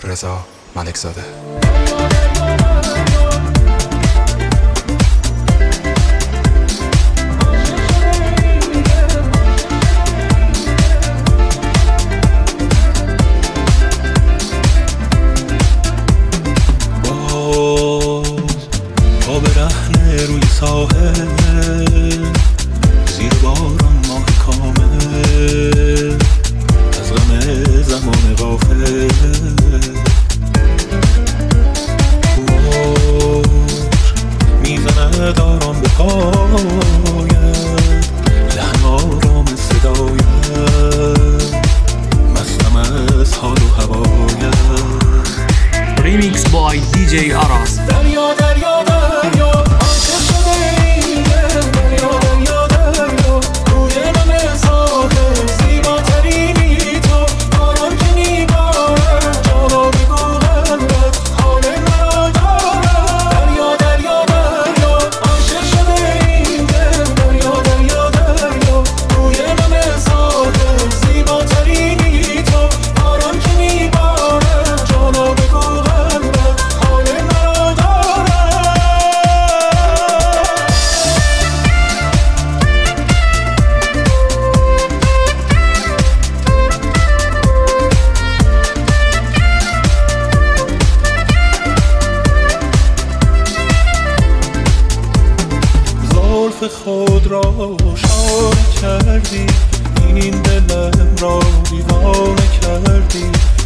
رضا ملکزاده. پا برهنه روی ساحل، زیر باران ماه کامل، از غم زمان غافل موج میزند آرام به پاید، لحن آرام صداید، مستم از حال و هواید. Remix by DJ Aras. دریا دریا دریا عاشق شده این دل، دریا دریا دریا روی من ساحل، زیباترینی تو باران که میبارد، جانا بگو قلبت حال مرا دارد. دریا دریا دریا عاشق شده این دل، دریا دریا دریا روی من ساحل، زیباترینی تو باران که میبارد، جانا بگو قلبت حال مرا دارد. زلف خود را شانه کردی، این دلم را دیوانه کردی،